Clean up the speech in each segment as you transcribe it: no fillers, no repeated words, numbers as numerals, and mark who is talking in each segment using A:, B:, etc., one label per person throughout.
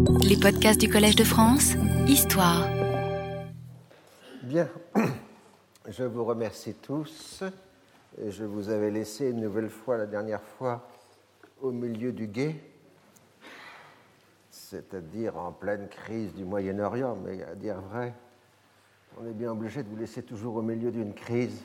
A: Les podcasts du Collège de France, Histoire.
B: Bien, je vous remercie tous. Je vous avais laissé une nouvelle fois, la dernière fois, au milieu du gué, c'est-à-dire en pleine crise du Moyen-Orient, mais à dire vrai, on est bien obligé de vous laisser toujours au milieu d'une crise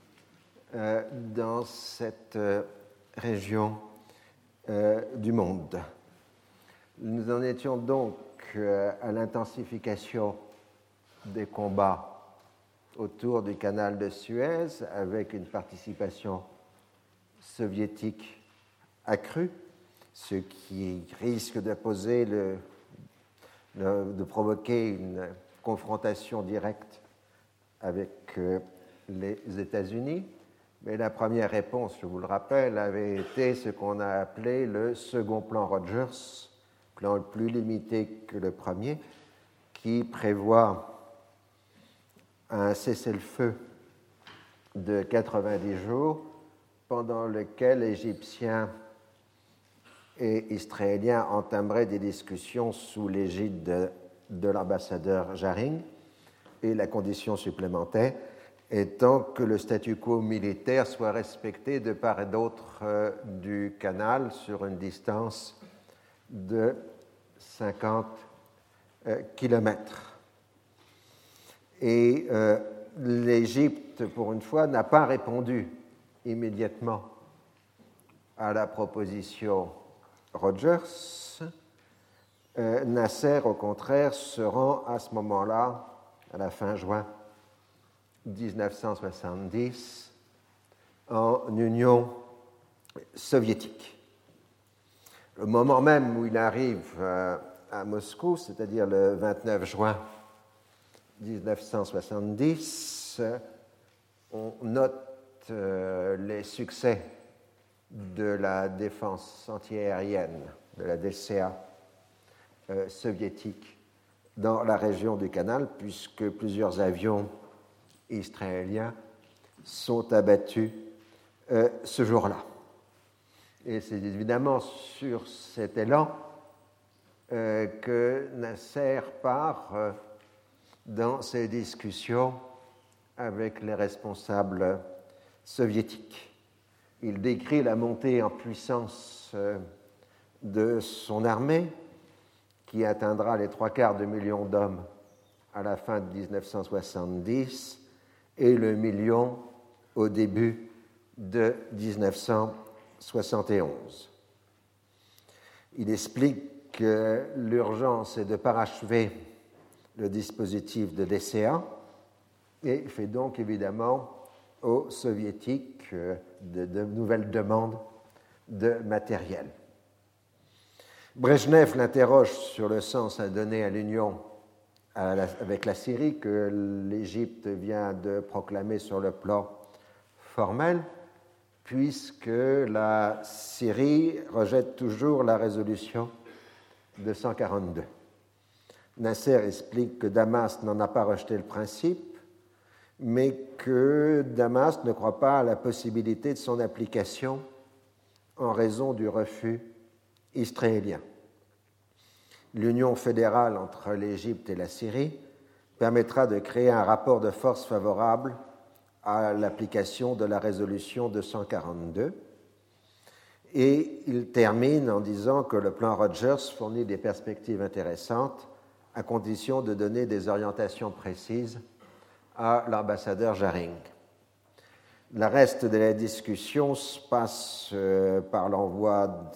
B: dans cette région du monde. Nous en étions donc à l'intensification des combats autour du canal de Suez, avec une participation soviétique accrue, ce qui risque de provoquer une confrontation directe avec les États-Unis. Mais la première réponse, je vous le rappelle, avait été ce qu'on a appelé le second plan Rogers, plan plus limité que le premier, qui prévoit un cessez-le-feu de 90 jours pendant lequel Égyptiens et Israéliens entameraient des discussions sous l'égide de l'ambassadeur Jaring, et la condition supplémentaire étant que le statu quo militaire soit respecté de part et d'autre du canal sur une distance de 50 kilomètres. Et l'Égypte, pour une fois, n'a pas répondu immédiatement à la proposition Rogers. Nasser, au contraire, se rend à ce moment-là, à la fin juin 1970, en Union soviétique. Le moment même où il arrive à Moscou, c'est-à-dire le 29 juin 1970, on note les succès de la défense antiaérienne, de la DCA soviétique dans la région du canal, puisque plusieurs avions israéliens sont abattus ce jour-là. Et c'est évidemment sur cet élan que Nasser part dans ses discussions avec les responsables soviétiques. Il décrit la montée en puissance de son armée, qui atteindra les 750 000 d'hommes à la fin de 1970 et le million au début de 1971. Il explique que l'urgence est de parachever le dispositif de DCA et fait donc évidemment aux soviétiques de nouvelles demandes de matériel. Brejnev l'interroge sur le sens à donner à l'union avec la Syrie que l'Égypte vient de proclamer sur le plan formel, puisque la Syrie rejette toujours la résolution de 142. Nasser explique que Damas n'en a pas rejeté le principe, mais que Damas ne croit pas à la possibilité de son application en raison du refus israélien. L'union fédérale entre l'Égypte et la Syrie permettra de créer un rapport de force favorable à l'application de la résolution 242. Et il termine en disant que le plan Rogers fournit des perspectives intéressantes à condition de donner des orientations précises à l'ambassadeur Jaring. Le reste de la discussion se passe par l'envoi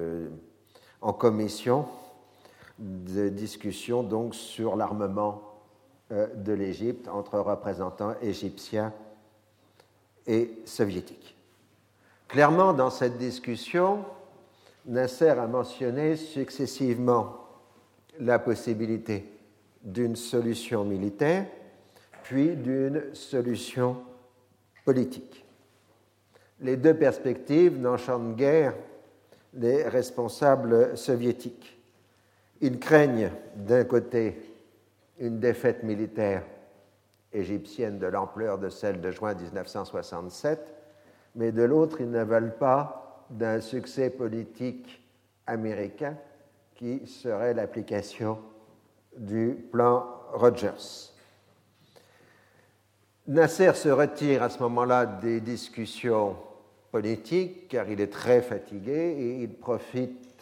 B: en commission de discussions donc sur l'armement de l'Égypte entre représentants égyptiens et soviétiques. Clairement, dans cette discussion, Nasser a mentionné successivement la possibilité d'une solution militaire, puis d'une solution politique. Les deux perspectives n'enchantent guère les responsables soviétiques. Ils craignent d'un côté une défaite militaire égyptienne de l'ampleur de celle de juin 1967, mais de l'autre, ils ne veulent pas d'un succès politique américain qui serait l'application du plan Rogers. Nasser se retire à ce moment-là des discussions politiques car il est très fatigué et il profite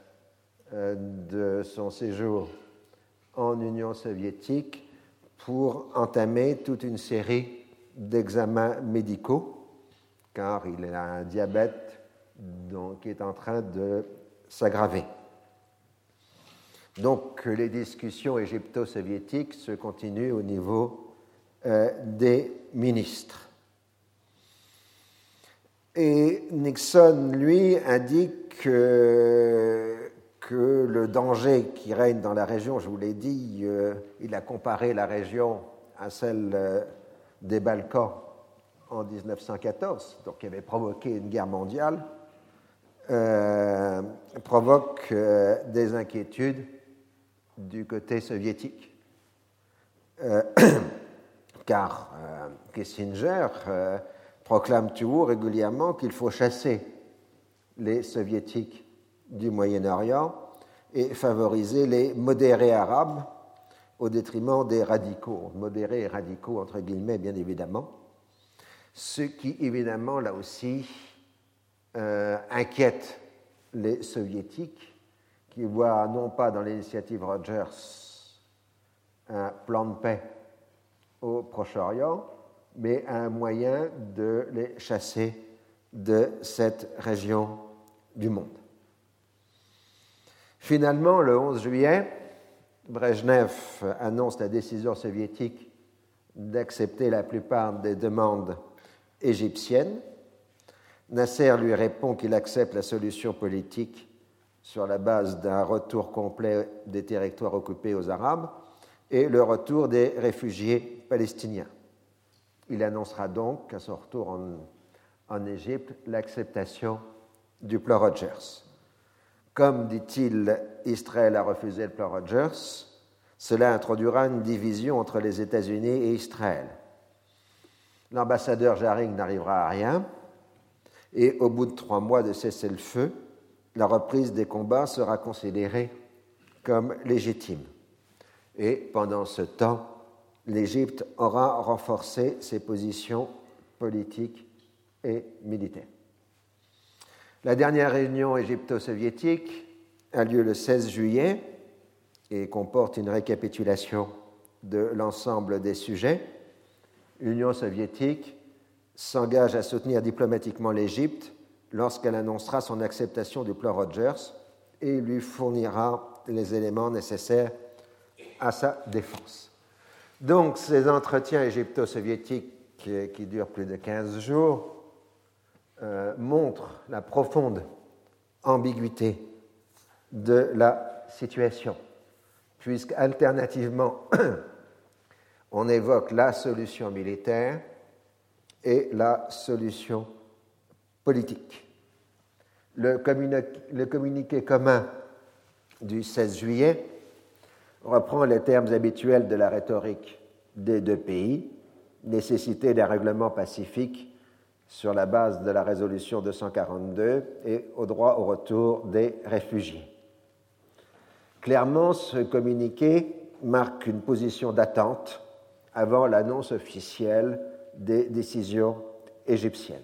B: de son séjour en Union soviétique pour entamer toute une série d'examens médicaux car il a un diabète qui est en train de s'aggraver. Donc les discussions égypto-soviétiques se continuent au niveau des ministres. Et Nixon, lui, indique que le danger qui règne dans la région, je vous l'ai dit, il a comparé la région à celle des Balkans en 1914, donc qui avait provoqué une guerre mondiale, provoque des inquiétudes du côté soviétique. Car Kissinger proclame toujours régulièrement qu'il faut chasser les soviétiques du Moyen-Orient et favoriser les modérés arabes au détriment des radicaux, modérés et radicaux entre guillemets bien évidemment, ce qui évidemment là aussi inquiète les soviétiques qui voient non pas dans l'initiative Rogers un plan de paix au Proche-Orient, mais un moyen de les chasser de cette région du monde. Finalement, le 11 juillet, Brejnev annonce la décision soviétique d'accepter la plupart des demandes égyptiennes. Nasser lui répond qu'il accepte la solution politique sur la base d'un retour complet des territoires occupés aux Arabes et le retour des réfugiés palestiniens. Il annoncera donc, à son retour en Égypte, l'acceptation du plan Rogers. Comme, dit-il, Israël a refusé le plan Rogers, cela introduira une division entre les États-Unis et Israël. L'ambassadeur Jaring n'arrivera à rien, et au bout de 3 mois de cessez-le-feu, la reprise des combats sera considérée comme légitime. Et pendant ce temps, l'Égypte aura renforcé ses positions politiques et militaires. La dernière réunion égypto-soviétique a lieu le 16 juillet et comporte une récapitulation de l'ensemble des sujets. L'Union soviétique s'engage à soutenir diplomatiquement l'Égypte lorsqu'elle annoncera son acceptation du plan Rogers et lui fournira les éléments nécessaires à sa défense. Donc, ces entretiens égypto-soviétiques qui durent plus de 15 jours montrent la profonde ambiguïté de la situation, puisque alternativement, on évoque la solution militaire et la solution politique. Le communiqué commun du 16 juillet reprend les termes habituels de la rhétorique des deux pays, nécessité d'un règlement pacifique sur la base de la résolution 242 et au droit au retour des réfugiés. Clairement, ce communiqué marque une position d'attente avant l'annonce officielle des décisions égyptiennes.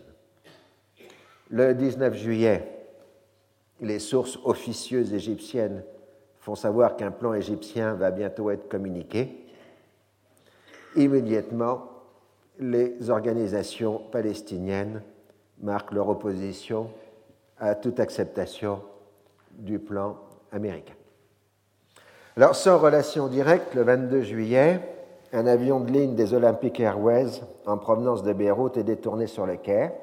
B: Le 19 juillet, les sources officieuses égyptiennes font savoir qu'un plan égyptien va bientôt être communiqué. Immédiatement, les organisations palestiniennes marquent leur opposition à toute acceptation du plan américain. Alors, sans relation directe, le 22 juillet, un avion de ligne des Olympic Airways en provenance de Beyrouth est détourné sur le quai.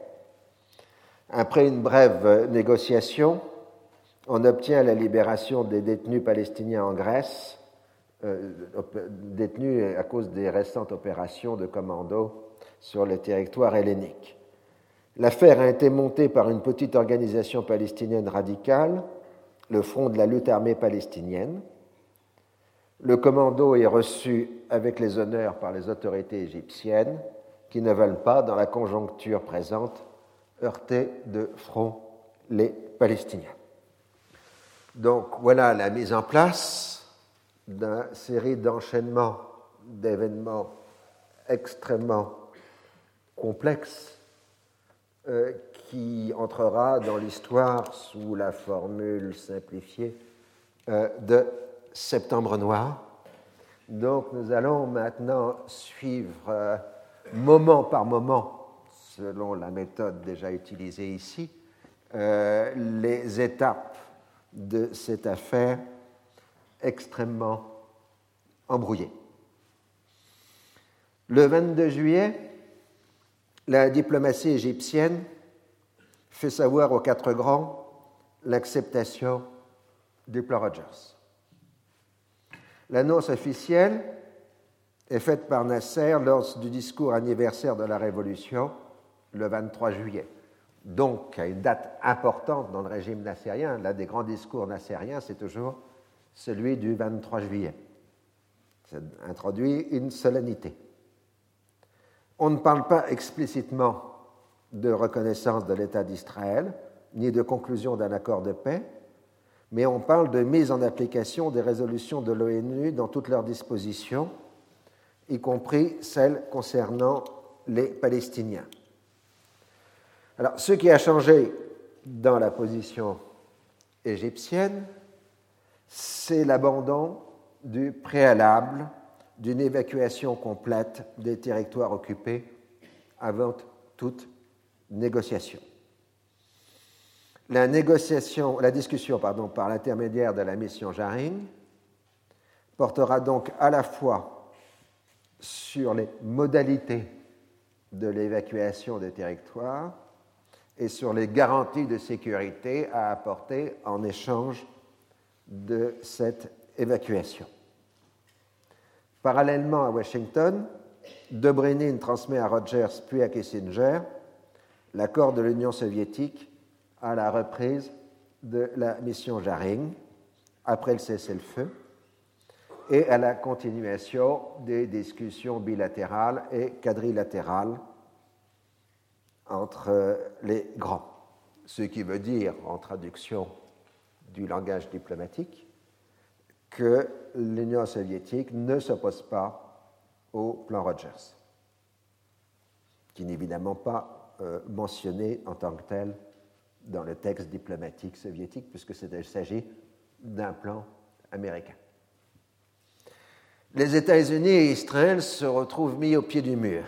B: Après une brève négociation, on obtient la libération des détenus palestiniens en Grèce, détenus à cause des récentes opérations de commando sur le territoire hellénique. L'affaire a été montée par une petite organisation palestinienne radicale, le Front de la lutte armée palestinienne. Le commando est reçu avec les honneurs par les autorités égyptiennes qui ne veulent pas, dans la conjoncture présente, heurter de front les Palestiniens. Donc voilà la mise en place d'une série d'enchaînements d'événements extrêmement complexes qui entrera dans l'histoire sous la formule simplifiée de Septembre Noir. Donc nous allons maintenant suivre moment par moment, selon la méthode déjà utilisée ici, les étapes de cette affaire extrêmement embrouillée. Le 22 juillet, la diplomatie égyptienne fait savoir aux quatre grands l'acceptation du plan Rogers. L'annonce officielle est faite par Nasser lors du discours anniversaire de la Révolution, le 23 juillet. Donc, à une date importante dans le régime nassérien, l'un des grands discours nassériens, c'est toujours celui du 23 juillet. Ça introduit une solennité. On ne parle pas explicitement de reconnaissance de l'État d'Israël, ni de conclusion d'un accord de paix, mais on parle de mise en application des résolutions de l'ONU dans toutes leurs dispositions, y compris celles concernant les Palestiniens. Alors, ce qui a changé dans la position égyptienne, c'est l'abandon du préalable d'une évacuation complète des territoires occupés avant toute négociation. La discussion par l'intermédiaire de la mission Jaring portera donc à la fois sur les modalités de l'évacuation des territoires et sur les garanties de sécurité à apporter en échange de cette évacuation. Parallèlement à Washington, Dobrynin transmet à Rogers puis à Kissinger l'accord de l'Union soviétique à la reprise de la mission Jaring après le cessez-le-feu et à la continuation des discussions bilatérales et quadrilatérales entre les grands. Ce qui veut dire, en traduction du langage diplomatique, que l'Union soviétique ne s'oppose pas au plan Rogers, qui n'est évidemment pas mentionné en tant que tel dans le texte diplomatique soviétique, puisque il s'agit d'un plan américain. Les États-Unis et Israël se retrouvent mis au pied du mur.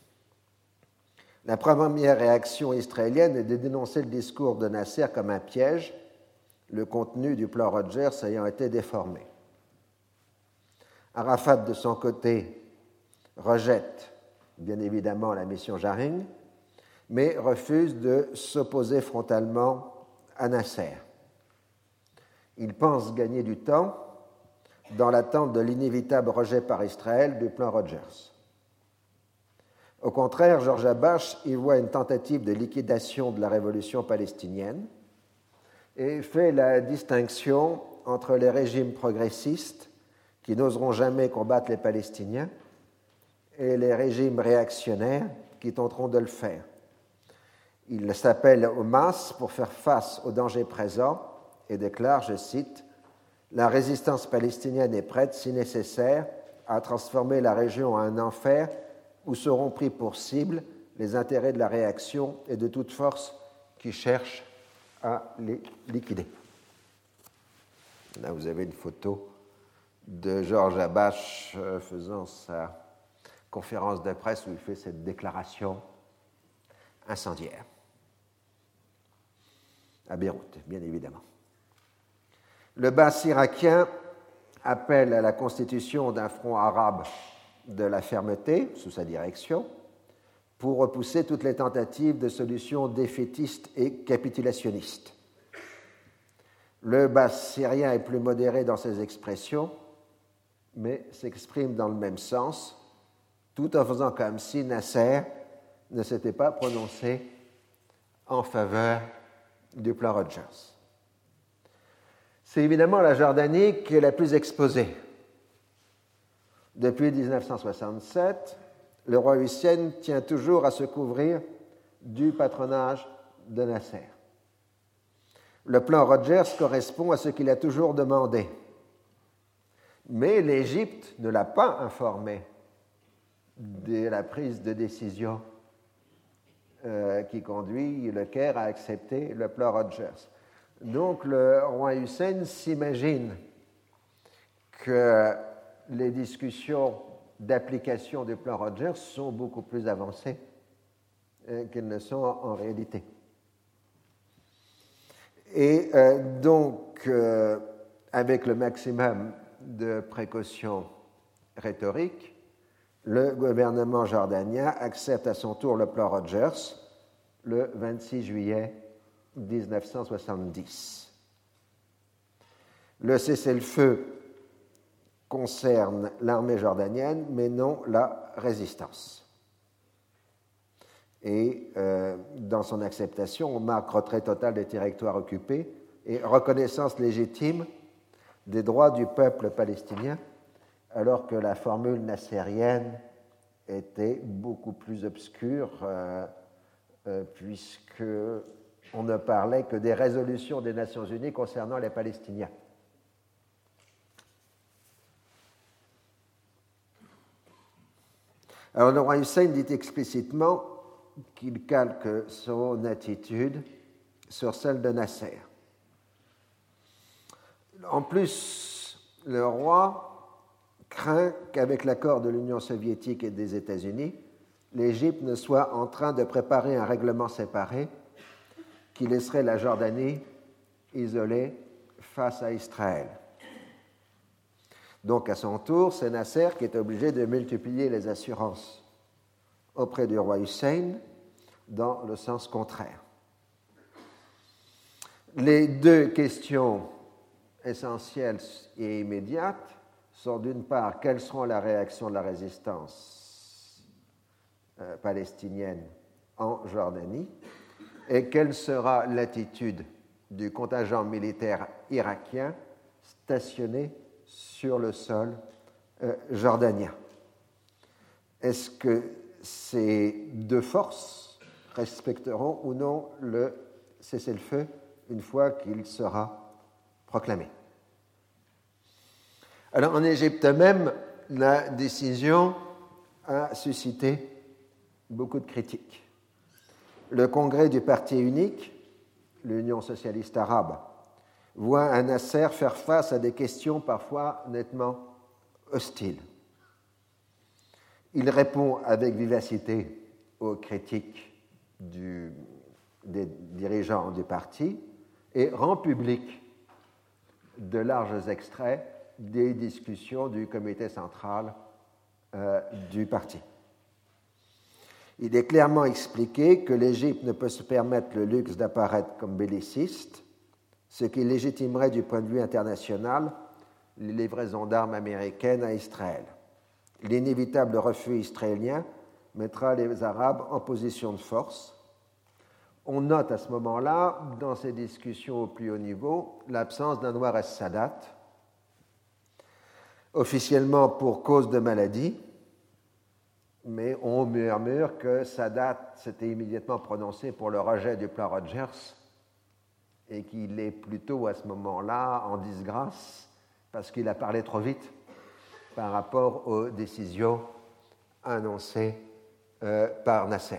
B: La première réaction israélienne est de dénoncer le discours de Nasser comme un piège, le contenu du plan Rogers ayant été déformé. Arafat, de son côté, rejette bien évidemment la mission Jaring, mais refuse de s'opposer frontalement à Nasser. Il pense gagner du temps dans l'attente de l'inévitable rejet par Israël du plan Rogers. Au contraire, George Abbas y voit une tentative de liquidation de la révolution palestinienne et fait la distinction entre les régimes progressistes qui n'oseront jamais combattre les Palestiniens et les régimes réactionnaires qui tenteront de le faire. Il s'appelle aux masses pour faire face aux dangers présents et déclare, je cite, « La résistance palestinienne est prête, si nécessaire, à transformer la région en un enfer où seront pris pour cible les intérêts de la réaction et de toute force qui cherche à les liquider. » Là, vous avez une photo de George Abbas faisant sa conférence de presse où il fait cette déclaration incendiaire. À Beyrouth, bien évidemment. Le Baas irakien appelle à la constitution d'un front arabe de la fermeté, sous sa direction, pour repousser toutes les tentatives de solutions défaitistes et capitulationnistes. Le Baas syrien est plus modéré dans ses expressions, mais s'exprime dans le même sens, tout en faisant comme si Nasser ne s'était pas prononcé en faveur du plan Rogers. C'est évidemment la Jordanie qui est la plus exposée. Depuis 1967, le roi Hussein tient toujours à se couvrir du patronage de Nasser. Le plan Rogers correspond à ce qu'il a toujours demandé. Mais l'Égypte ne l'a pas informé de la prise de décision qui conduit le Caire à accepter le plan Rogers. Donc le roi Hussein s'imagine que les discussions d'application du plan Rogers sont beaucoup plus avancées qu'elles ne sont en réalité. Et donc, avec le maximum de précautions rhétoriques, le gouvernement jordanien accepte à son tour le plan Rogers le 26 juillet 1970. Le cessez-le-feu concerne l'armée jordanienne, mais non la résistance. Et dans son acceptation, on marque retrait total des territoires occupés et reconnaissance légitime des droits du peuple palestinien, alors que la formule nassérienne était beaucoup plus obscure, puisqu'on ne parlait que des résolutions des Nations Unies concernant les Palestiniens. Alors le roi Hussein dit explicitement qu'il calque son attitude sur celle de Nasser. En plus, le roi craint qu'avec l'accord de l'Union soviétique et des États-Unis, l'Égypte ne soit en train de préparer un règlement séparé qui laisserait la Jordanie isolée face à Israël. Donc, à son tour, c'est Nasser qui est obligé de multiplier les assurances auprès du roi Hussein dans le sens contraire. Les deux questions essentielles et immédiates sont d'une part, quelles seront les réactions de la résistance palestinienne en Jordanie et quelle sera l'attitude du contingent militaire irakien stationné sur le sol jordanien. Est-ce que ces deux forces respecteront ou non le cessez-le-feu une fois qu'il sera proclamé? Alors, en Égypte même, la décision a suscité beaucoup de critiques. Le congrès du parti unique, l'Union socialiste arabe, voit un Nasser faire face à des questions parfois nettement hostiles. Il répond avec vivacité aux critiques des dirigeants du parti et rend public de larges extraits des discussions du comité central du parti. Il est clairement expliqué que l'Égypte ne peut se permettre le luxe d'apparaître comme belliciste, ce qui légitimerait du point de vue international les livraisons d'armes américaines à Israël. L'inévitable refus israélien mettra les Arabes en position de force. On note à ce moment-là, dans ces discussions au plus haut niveau, l'absence d'Anwar el-Sadat, officiellement pour cause de maladie, mais on murmure que Sadat s'était immédiatement prononcé pour le rejet du plan Rogers et qu'il est plutôt à ce moment-là en disgrâce parce qu'il a parlé trop vite par rapport aux décisions annoncées par Nasser.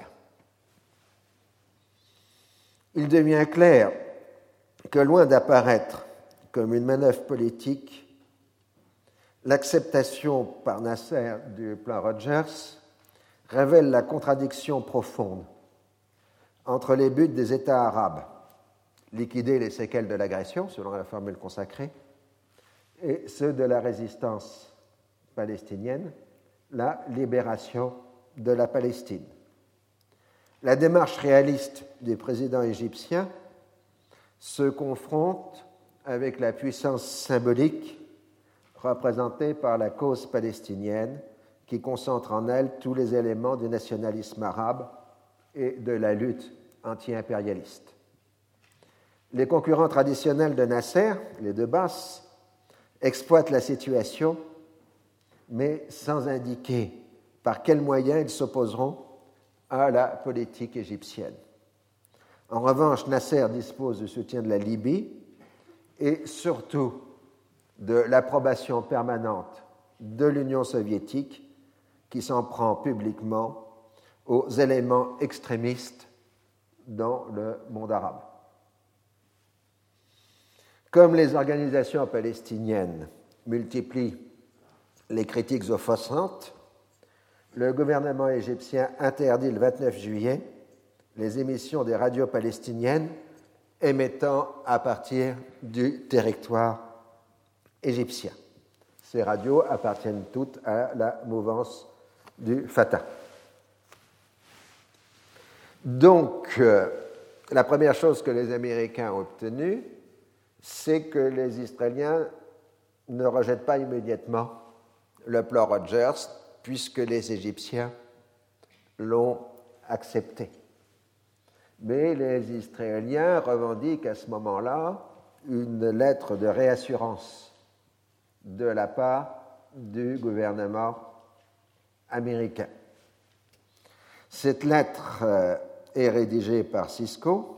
B: Il devient clair que loin d'apparaître comme une manœuvre politique, l'acceptation par Nasser du plan Rogers révèle la contradiction profonde entre les buts des États arabes, liquider les séquelles de l'agression, selon la formule consacrée, et ceux de la résistance palestinienne, la libération de la Palestine. La démarche réaliste du président égyptien se confronte avec la puissance symbolique représentée par la cause palestinienne qui concentre en elle tous les éléments du nationalisme arabe et de la lutte anti-impérialiste. Les concurrents traditionnels de Nasser, les deux Basses, exploitent la situation, mais sans indiquer par quels moyens ils s'opposeront à la politique égyptienne. En revanche, Nasser dispose du soutien de la Libye et surtout de l'approbation permanente de l'Union soviétique qui s'en prend publiquement aux éléments extrémistes dans le monde arabe. Comme les organisations palestiniennes multiplient les critiques offensantes, le gouvernement égyptien interdit le 29 juillet les émissions des radios palestiniennes émettant à partir du territoire égyptien. Ces radios appartiennent toutes à la mouvance du Fatah. Donc, la première chose que les Américains ont obtenue, c'est que les Israéliens ne rejettent pas immédiatement le plan Rogers, puisque les Égyptiens l'ont accepté. Mais les Israéliens revendiquent à ce moment-là une lettre de réassurance de la part du gouvernement américain. Cette lettre est rédigée par Cisco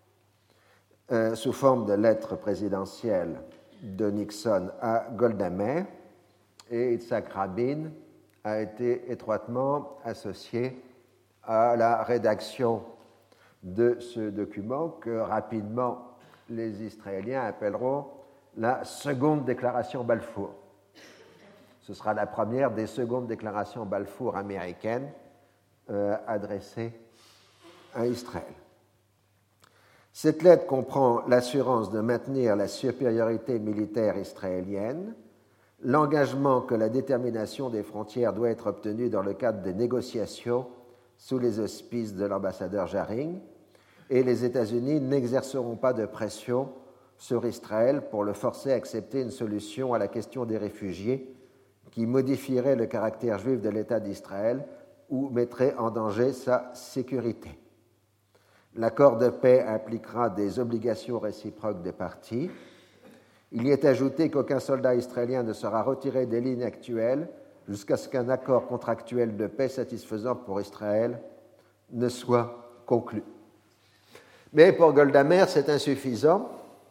B: sous forme de lettre présidentielle de Nixon à Golda Meir, et Yitzhak Rabin a été étroitement associé à la rédaction de ce document que rapidement les Israéliens appelleront la seconde déclaration Balfour. Ce sera la première des secondes déclarations Balfour américaines adressées à Israël. Cette lettre comprend l'assurance de maintenir la supériorité militaire israélienne, l'engagement que la détermination des frontières doit être obtenue dans le cadre des négociations sous les auspices de l'ambassadeur Jaring, et les États-Unis n'exerceront pas de pression sur Israël pour le forcer à accepter une solution à la question des réfugiés qui modifierait le caractère juif de l'État d'Israël ou mettrait en danger sa sécurité. L'accord de paix impliquera des obligations réciproques des parties. Il y est ajouté qu'aucun soldat israélien ne sera retiré des lignes actuelles jusqu'à ce qu'un accord contractuel de paix satisfaisant pour Israël ne soit conclu. Mais pour Golda Meir, c'est insuffisant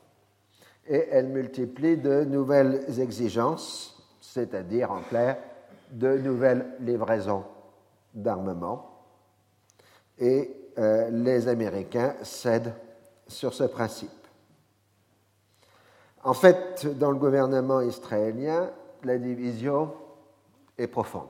B: et elle multiplie de nouvelles exigences, c'est-à-dire, en clair, de nouvelles livraisons d'armement. Et les Américains cèdent sur ce principe. En fait, dans le gouvernement israélien, la division est profonde.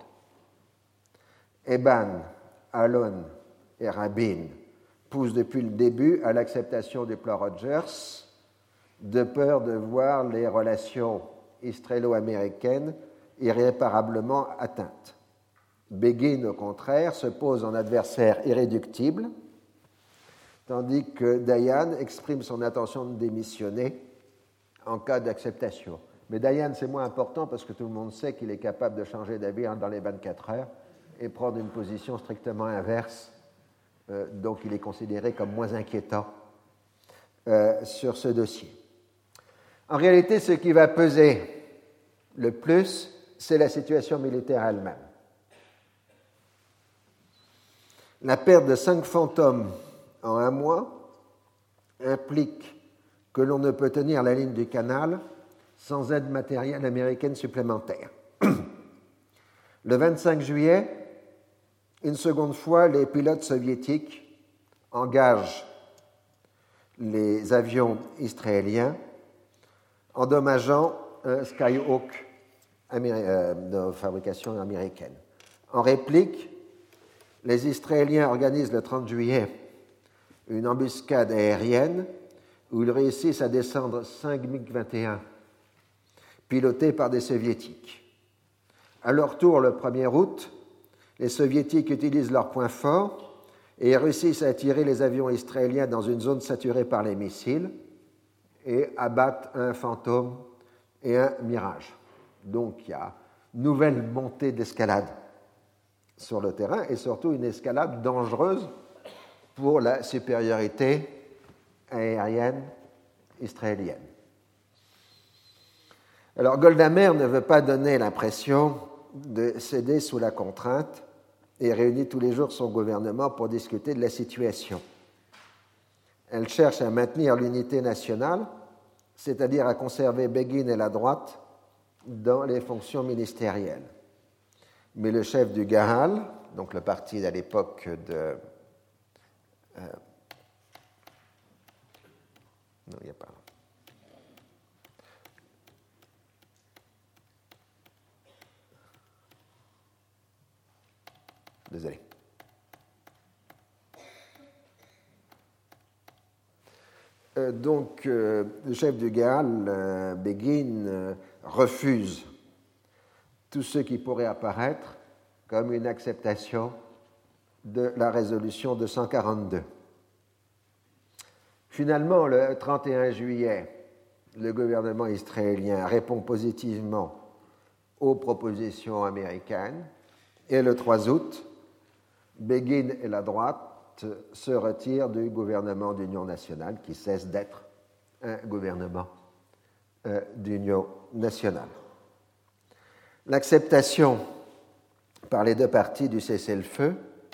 B: Eban, Alon et Rabin poussent depuis le début à l'acceptation du plan Rogers, de peur de voir les relations israélo-américaines irréparablement atteintes. Begin, au contraire, se pose en adversaire irréductible, tandis que Dayan exprime son intention de démissionner en cas d'acceptation. Mais Dayan, c'est moins important parce que tout le monde sait qu'il est capable de changer d'avis dans les 24 heures et prendre une position strictement inverse, donc il est considéré comme moins inquiétant sur ce dossier. En réalité, ce qui va peser le plus, c'est la situation militaire elle-même. La perte de 5 fantômes en un mois implique que l'on ne peut tenir la ligne du canal sans aide matérielle américaine supplémentaire. Le 25 juillet, une seconde fois, les pilotes soviétiques engagent les avions israéliens, endommageant un Skyhawk de fabrication américaine. En réplique, les Israéliens organisent le 30 juillet une embuscade aérienne où ils réussissent à descendre 5 MiG-21 pilotés par des Soviétiques. À leur tour, le 1er août, les Soviétiques utilisent leurs points forts et réussissent à attirer les avions israéliens dans une zone saturée par les missiles et abattent un Fantôme et un Mirage. Donc il y a une nouvelle montée d'escalade sur le terrain et surtout une escalade dangereuse pour la supériorité aérienne israélienne. Alors Golda Meir ne veut pas donner l'impression de céder sous la contrainte et réunit tous les jours son gouvernement pour discuter de la situation. Elle cherche à maintenir l'unité nationale, c'est-à-dire à conserver Begin et la droite dans les fonctions ministérielles. Mais le chef du Gahal, donc le parti à l'époque de... non, il n'y a pas... Désolé. Donc, le chef du Gahal, Begin, refuse tout ce qui pourrait apparaître comme une acceptation de la résolution 242. Finalement, le 31 juillet, le gouvernement israélien répond positivement aux propositions américaines et le 3 août, Begin et la droite se retirent du gouvernement d'union nationale qui cesse d'être un gouvernement d'union nationale. L'acceptation par les deux parties du cessez-le-feu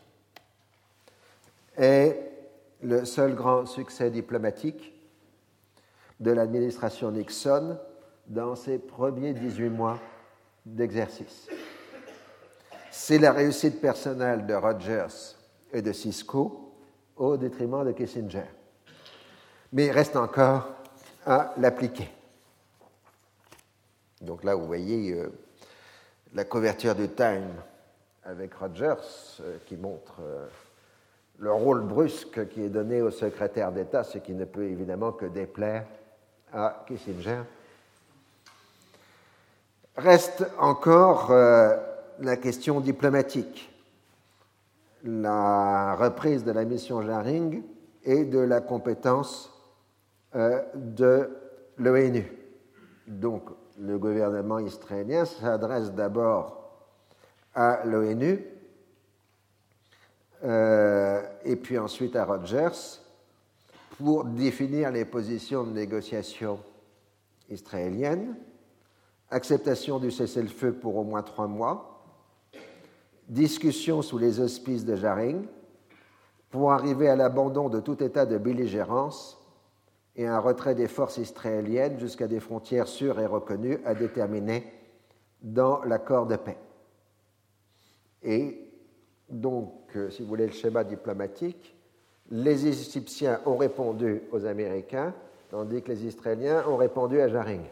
B: est le seul grand succès diplomatique de l'administration Nixon dans ses premiers 18 mois d'exercice. C'est la réussite personnelle de Rogers et de Cisco au détriment de Kissinger. Mais il reste encore à l'appliquer. Donc là, vous voyez la couverture du Time avec Rogers qui montre le rôle brusque qui est donné au secrétaire d'État, ce qui ne peut évidemment que déplaire à Kissinger. Reste encore la question diplomatique, la reprise de la mission Jaring et de la compétence de l'ONU. Donc, le gouvernement israélien s'adresse d'abord à l'ONU et puis ensuite à Rogers pour définir les positions de négociation israéliennes, acceptation du cessez-le-feu pour au moins 3 mois, discussion sous les auspices de Jaring pour arriver à l'abandon de tout état de belligérance et un retrait des forces israéliennes jusqu'à des frontières sûres et reconnues à déterminer dans l'accord de paix. Et donc, si vous voulez le schéma diplomatique, les Égyptiens ont répondu aux Américains, tandis que les Israéliens ont répondu à Jaring,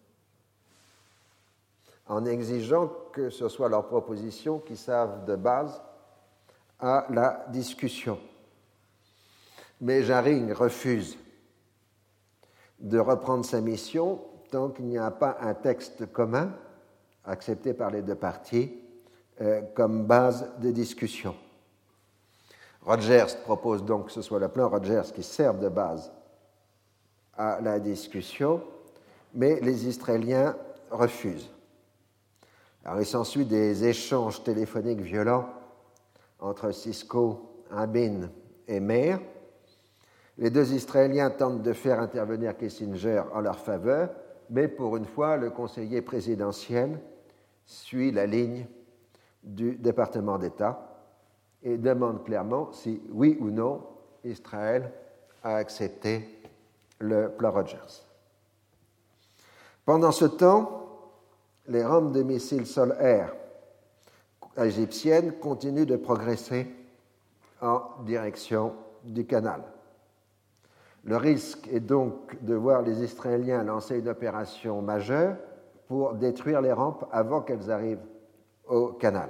B: en exigeant que ce soit leurs propositions qui servent de base à la discussion. Mais Jaring refuse de reprendre sa mission tant qu'il n'y a pas un texte commun accepté par les deux parties comme base de discussion. Rogers propose donc que ce soit le plan Rogers qui serve de base à la discussion, mais les Israéliens refusent. Alors, il s'ensuit des échanges téléphoniques violents entre Cisco, Rabin et Meir. Les deux Israéliens tentent de faire intervenir Kissinger en leur faveur, mais pour une fois, le conseiller présidentiel suit la ligne du département d'État et demande clairement si, oui ou non, Israël a accepté le plan Rogers. Pendant ce temps, les rampes de missiles sol-air égyptiennes continuent de progresser en direction du canal. Le risque est donc de voir les Israéliens lancer une opération majeure pour détruire les rampes avant qu'elles arrivent au canal.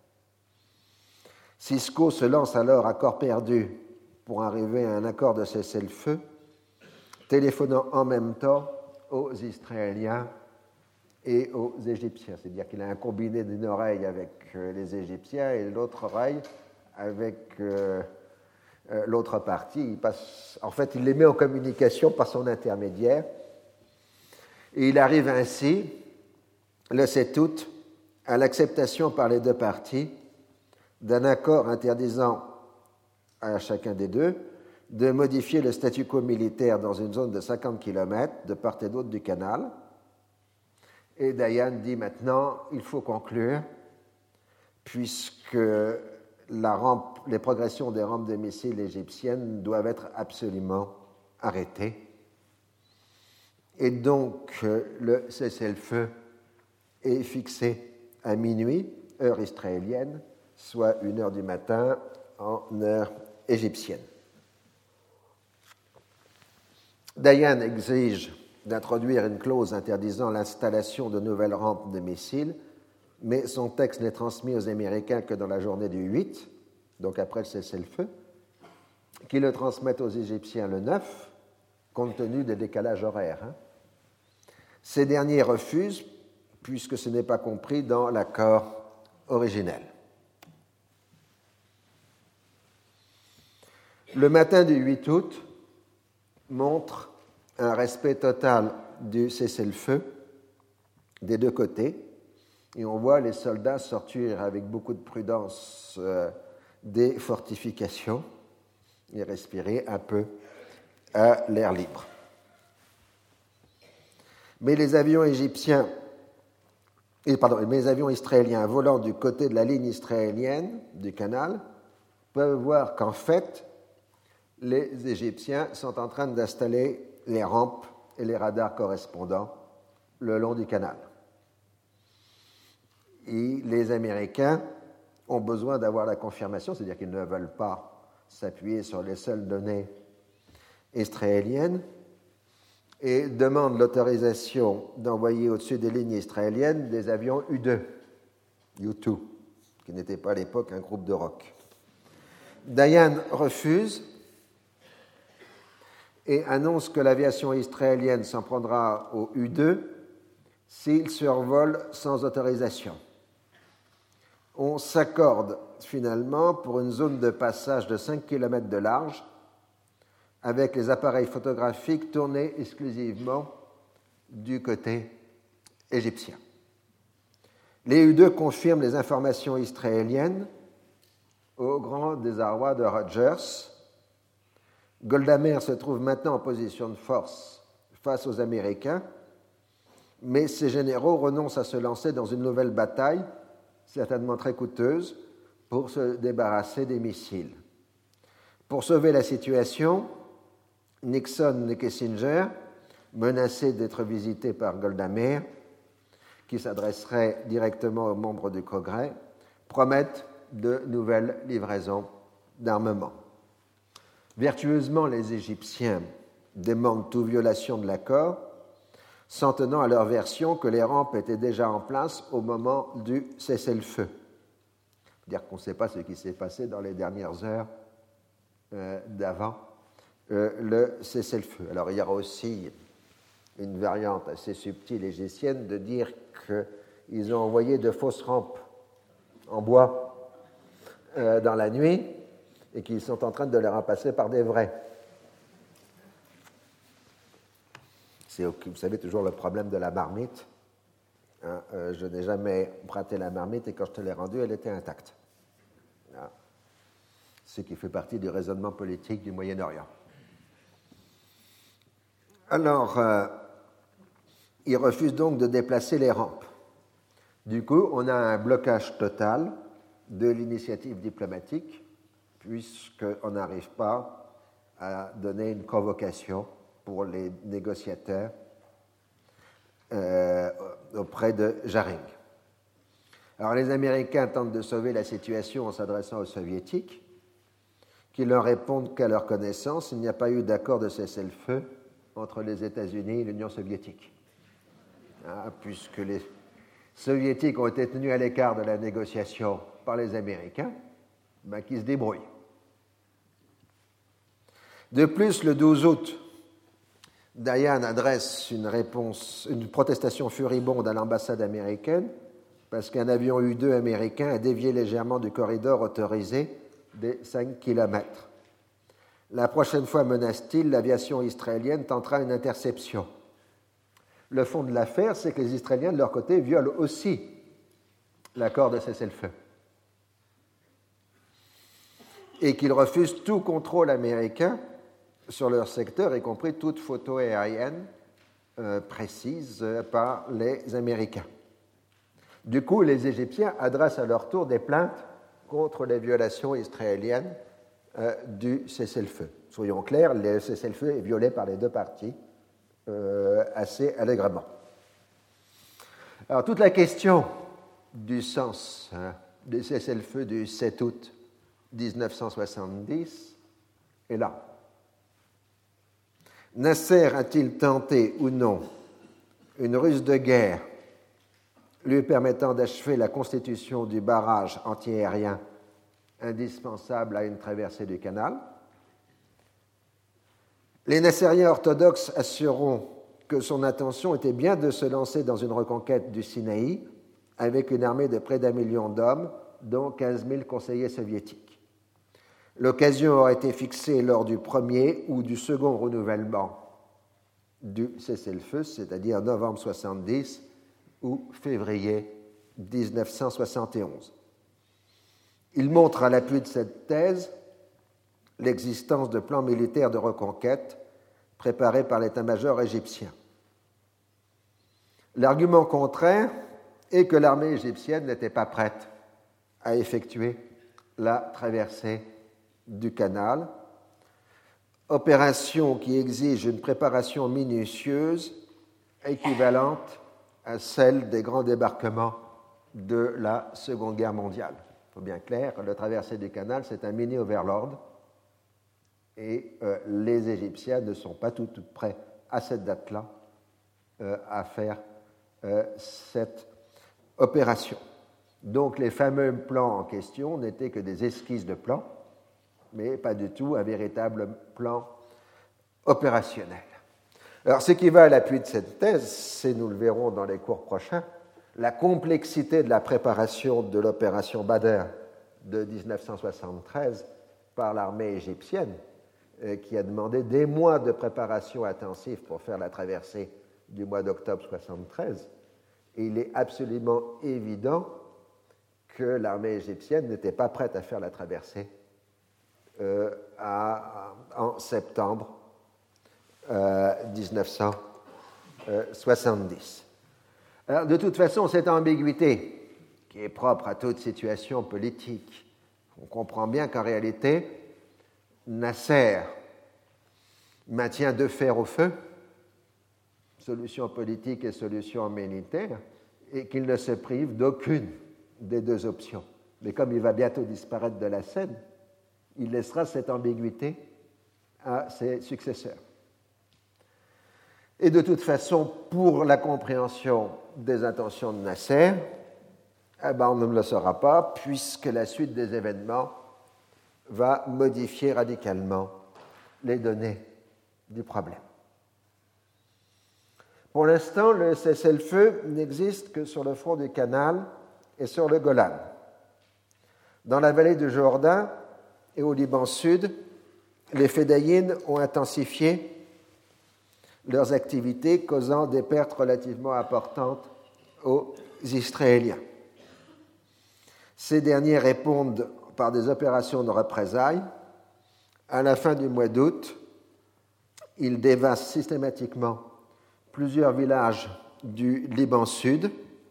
B: Cisco se lance alors à corps perdu pour arriver à un accord de cessez-le-feu, téléphonant en même temps aux Israéliens et aux Égyptiens. C'est-à-dire qu'il a un combiné d'une oreille avec les Égyptiens et l'autre oreille avec l'autre partie. Il les met en communication par son intermédiaire. Et il arrive ainsi, le 7 août, à l'acceptation par les deux parties d'un accord interdisant à chacun des deux de modifier le statu quo militaire dans une zone de 50 km de part et d'autre du canal. Et Dayan dit maintenant, il faut conclure, puisque les progressions des rampes de missiles égyptiennes doivent être absolument arrêtées. Et donc, le cessez-le-feu est fixé à minuit, heure israélienne, soit 1h du matin en heure égyptienne. Dayan exige d'introduire une clause interdisant l'installation de nouvelles rampes de missiles, mais son texte n'est transmis aux Américains que dans la journée du 8, donc après le cessez-le-feu, qui le transmettent aux Égyptiens le 9, compte tenu des décalages horaires. Ces derniers refusent, puisque ce n'est pas compris dans l'accord originel. Le matin du 8 août montre un respect total du cessez-le-feu des deux côtés, et on voit les soldats sortir avec beaucoup de prudence des fortifications et respirer un peu à l'air libre. Mais les avions israéliens volant du côté de la ligne israélienne du canal peuvent voir qu'en fait, les Égyptiens sont en train d'installer les rampes et les radars correspondants le long du canal. Et les Américains ont besoin d'avoir la confirmation, c'est-à-dire qu'ils ne veulent pas s'appuyer sur les seules données israéliennes, et demandent l'autorisation d'envoyer au-dessus des lignes israéliennes des avions U-2, U-2, qui n'était pas à l'époque un groupe de rock. Dayan refuse et annonce que l'aviation israélienne s'en prendra au U-2 s'il survole sans autorisation. On s'accorde finalement pour une zone de passage de 5 km de large avec les appareils photographiques tournés exclusivement du côté égyptien. Les U-2 confirment les informations israéliennes au grand désarroi de Rogers. Golda Meir se trouve maintenant en position de force face aux Américains, mais ses généraux renoncent à se lancer dans une nouvelle bataille, certainement très coûteuse, pour se débarrasser des missiles. Pour sauver la situation, Nixon et Kissinger, menacés d'être visités par Golda Meir, qui s'adresserait directement aux membres du Congrès, promettent de nouvelles livraisons d'armement. Vertueusement, les Égyptiens demandent toute violation de l'accord, s'en tenant à leur version que les rampes étaient déjà en place au moment du cessez-le-feu. C'est-à-dire qu'on ne sait pas ce qui s'est passé dans les dernières heures d'avant le cessez-le-feu. Alors il y aura aussi une variante assez subtile égyptienne de dire qu'ils ont envoyé de fausses rampes en bois dans la nuit et qu'ils sont en train de les remplacer par des vraies. C'est, vous savez, toujours le problème de la marmite. Je n'ai jamais raté la marmite et quand je te l'ai rendue, elle était intacte. Ce qui fait partie du raisonnement politique du Moyen-Orient. Alors, ils refusent donc de déplacer les rampes. Du coup, on a un blocage total de l'initiative diplomatique puisqu'on n'arrive pas à donner une convocation pour les négociateurs auprès de Jaring. Alors les Américains tentent de sauver la situation en s'adressant aux Soviétiques, qui leur répondent qu'à leur connaissance, il n'y a pas eu d'accord de cessez-le-feu entre les États-Unis et l'Union soviétique, puisque les Soviétiques ont été tenus à l'écart de la négociation par les Américains, qui se débrouillent. De plus, le 12 août, Dayan adresse une protestation furibonde à l'ambassade américaine parce qu'un avion U-2 américain a dévié légèrement du corridor autorisé des 5 km. La prochaine fois, menace-t-il, l'aviation israélienne tentera une interception. Le fond de l'affaire, c'est que les Israéliens, de leur côté, violent aussi l'accord de cessez-le-feu et qu'ils refusent tout contrôle américain sur leur secteur, y compris toute photo aérienne précise par les Américains. Du coup, les Égyptiens adressent à leur tour des plaintes contre les violations israéliennes du cessez-le-feu. Soyons clairs, le cessez-le-feu est violé par les deux parties assez allègrement. Alors, toute la question du sens du cessez-le-feu du 7 août 1970 est là. Nasser a-t-il tenté ou non une ruse de guerre lui permettant d'achever la constitution du barrage antiaérien indispensable à une traversée du canal? Les Nassériens orthodoxes assureront que son intention était bien de se lancer dans une reconquête du Sinaï avec une armée de près d'1 million d'hommes, dont 15 000 conseillers soviétiques. L'occasion aurait été fixée lors du premier ou du second renouvellement du cessez-le-feu, c'est-à-dire novembre 70 ou février 1971. Il montre à l'appui de cette thèse l'existence de plans militaires de reconquête préparés par l'état-major égyptien. L'argument contraire est que l'armée égyptienne n'était pas prête à effectuer la traversée du canal, opération qui exige une préparation minutieuse équivalente à celle des grands débarquements de la Seconde Guerre mondiale. Il faut bien clair que la traversée du canal, c'est un mini-overlord et les Égyptiens ne sont pas tout prêts à cette date-là à faire cette opération. Donc les fameux plans en question n'étaient que des esquisses de plans, mais pas du tout un véritable plan opérationnel. Alors, ce qui va à l'appui de cette thèse, c'est, nous le verrons dans les cours prochains, la complexité de la préparation de l'opération Badr de 1973 par l'armée égyptienne, qui a demandé des mois de préparation intensive pour faire la traversée du mois d'octobre 1973. Et il est absolument évident que l'armée égyptienne n'était pas prête à faire la traversée en septembre 1970. Alors, de toute façon, cette ambiguïté, qui est propre à toute situation politique, on comprend bien qu'en réalité, Nasser maintient deux fers au feu, solution politique et solution militaire, et qu'il ne se prive d'aucune des deux options. Mais comme il va bientôt disparaître de la scène, il laissera cette ambiguïté à ses successeurs. Et de toute façon, pour la compréhension des intentions de Nasser, on ne le saura pas, puisque la suite des événements va modifier radicalement les données du problème. Pour l'instant, le cessez-le-feu n'existe que sur le front du canal et sur le Golan. Dans la vallée du Jourdain et au Liban Sud, les Fédayines ont intensifié leurs activités, causant des pertes relativement importantes aux Israéliens. Ces derniers répondent par des opérations de représailles. À la fin du mois d'août, ils dévastent systématiquement plusieurs villages du Liban Sud,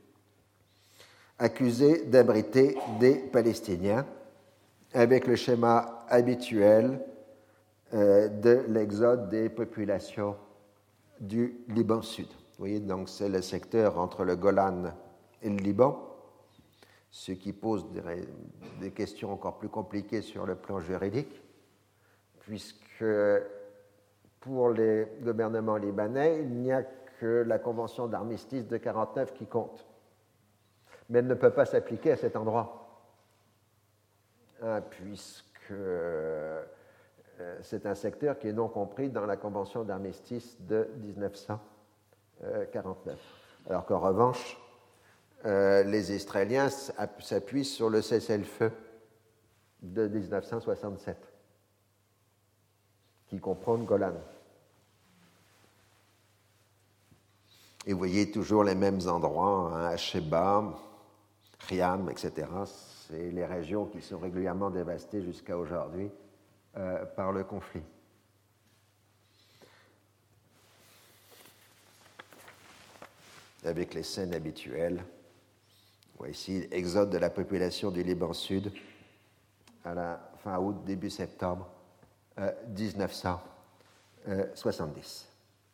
B: accusés d'abriter des Palestiniens, avec le schéma habituel de l'exode des populations du Liban Sud. Vous voyez, donc c'est le secteur entre le Golan et le Liban, ce qui pose des questions encore plus compliquées sur le plan juridique, puisque pour les gouvernements libanais, il n'y a que la convention d'armistice de 1949 qui compte. Mais elle ne peut pas s'appliquer à cet endroit, puisque c'est un secteur qui est non compris dans la convention d'armistice de 1949. Alors qu'en revanche, les Israéliens s'appuient sur le cessez-le-feu de 1967, qui comprend le Golan. Et vous voyez toujours les mêmes endroits, Sheba, Riam, etc. C'est les régions qui sont régulièrement dévastées jusqu'à aujourd'hui par le conflit. Avec les scènes habituelles. Ici, exode de la population du Liban Sud à la fin août, début septembre 1970.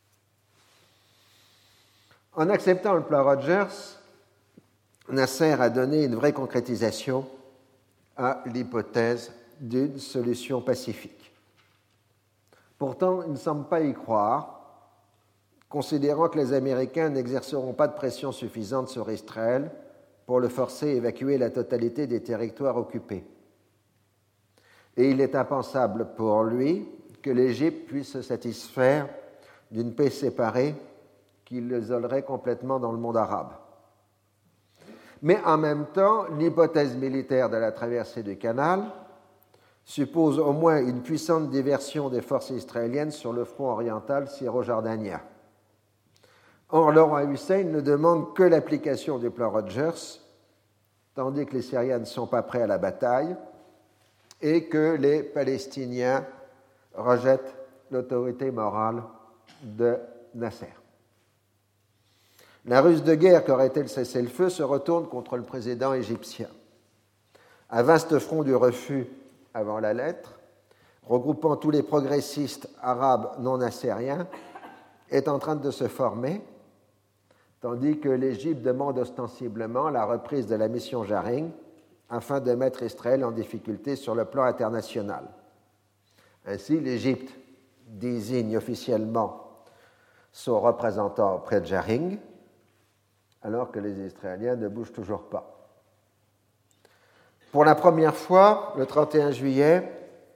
B: En acceptant le plan Rogers, Nasser a donné une vraie concrétisation à l'hypothèse d'une solution pacifique. Pourtant, il ne semble pas y croire, considérant que les Américains n'exerceront pas de pression suffisante sur Israël pour le forcer à évacuer la totalité des territoires occupés. Et il est impensable pour lui que l'Égypte puisse se satisfaire d'une paix séparée qui l'isolerait complètement dans le monde arabe. Mais en même temps, l'hypothèse militaire de la traversée du canal suppose au moins une puissante diversion des forces israéliennes sur le front oriental syro-jordanien. Or, le roi Hussein ne demande que l'application du plan Rogers, tandis que les Syriens ne sont pas prêts à la bataille et que les Palestiniens rejettent l'autorité morale de Nasser. La ruse de guerre qu'aurait été le cessez-le-feu se retourne contre le président égyptien. Un vaste front du refus avant la lettre, regroupant tous les progressistes arabes non nassériens, est en train de se former, tandis que l'Égypte demande ostensiblement la reprise de la mission Jaring afin de mettre Israël en difficulté sur le plan international. Ainsi, l'Égypte désigne officiellement son représentant auprès de Jaring, alors que les Israéliens ne bougent toujours pas. Pour la première fois, le 31 juillet,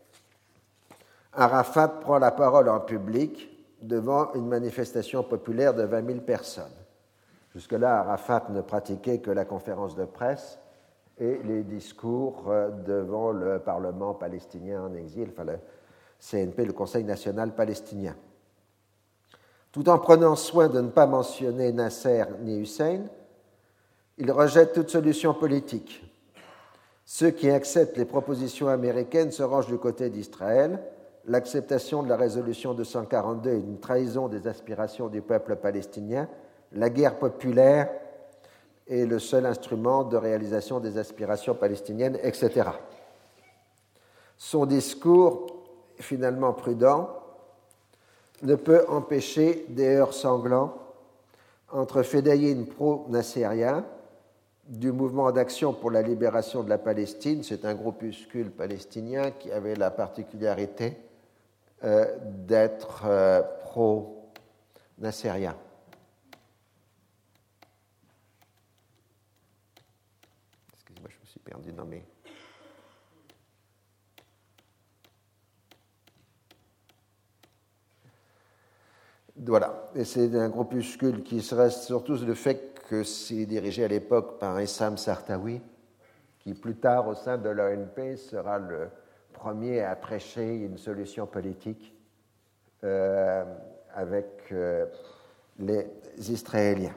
B: Arafat prend la parole en public devant une manifestation populaire de 20 000 personnes. Jusque-là, Arafat ne pratiquait que la conférence de presse et les discours devant le Parlement palestinien en exil, enfin le CNP, le Conseil national palestinien. Tout en prenant soin de ne pas mentionner Nasser ni Hussein, il rejette toute solution politique. Ceux qui acceptent les propositions américaines se rangent du côté d'Israël. L'acceptation de la résolution 242 est une trahison des aspirations du peuple palestinien. La guerre populaire est le seul instrument de réalisation des aspirations palestiniennes, etc. Son discours, finalement prudent, ne peut empêcher des heurts sanglants entre fédayines pro-nassériens du mouvement d'action pour la libération de la Palestine. C'est un groupuscule palestinien qui avait la particularité d'être pro-nassérien. Excusez-moi, je me suis perdu dans mes... Voilà, et c'est un groupuscule qui se reste surtout le fait que c'est dirigé à l'époque par Essam Sartawi, qui plus tard, au sein de l'ONP, sera le premier à prêcher une solution politique avec les Israéliens.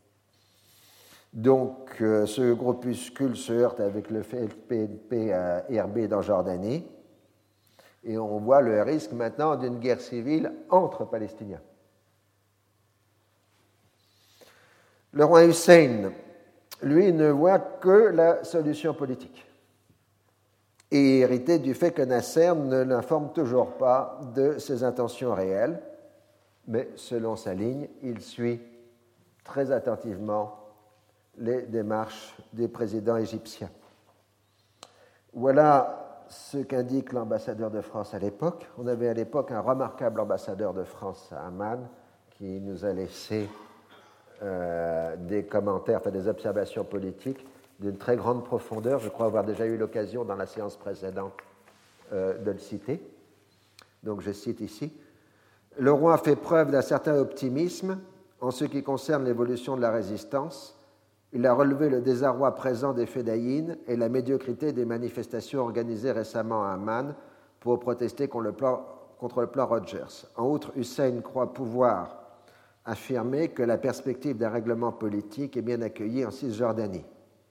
B: Donc, ce groupuscule se heurte avec le PNP à Erbil en Jordanie, et on voit le risque maintenant d'une guerre civile entre Palestiniens. Le roi Hussein, lui, ne voit que la solution politique et est irrité du fait que Nasser ne l'informe toujours pas de ses intentions réelles, mais selon sa ligne, il suit très attentivement les démarches des présidents égyptiens. Voilà ce qu'indique l'ambassadeur de France à l'époque. On avait à l'époque un remarquable ambassadeur de France à Amman qui nous a laissé des commentaires, enfin des observations politiques d'une très grande profondeur. Je crois avoir déjà eu l'occasion dans la séance précédente de le citer. Donc je cite ici. Le roi a fait preuve d'un certain optimisme en ce qui concerne l'évolution de la résistance. Il a relevé le désarroi présent des fédayines et la médiocrité des manifestations organisées récemment à Amman pour protester contre le plan Rogers. En outre, Hussein croit pouvoir affirmer que la perspective d'un règlement politique est bien accueillie en Cisjordanie.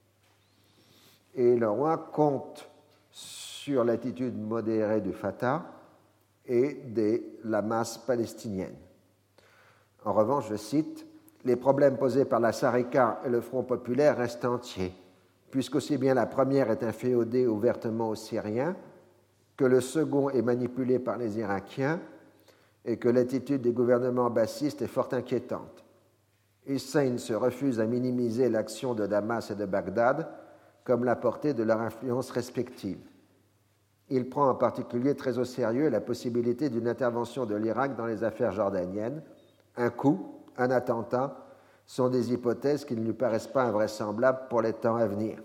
B: Et le roi compte sur l'attitude modérée du Fatah et de la masse palestinienne. En revanche, je cite, « Les problèmes posés par la Sarika et le Front populaire restent entiers. puisqu'aussi bien la première est inféodée ouvertement aux Syriens, que le second est manipulé par les Irakiens et que l'attitude des gouvernements bassistes est fort inquiétante. Hussein se refuse à minimiser l'action de Damas et de Bagdad comme la portée de leur influence respective. Il prend en particulier très au sérieux la possibilité d'une intervention de l'Irak dans les affaires jordaniennes. Un coup, un attentat, sont des hypothèses qui ne lui paraissent pas invraisemblables pour les temps à venir.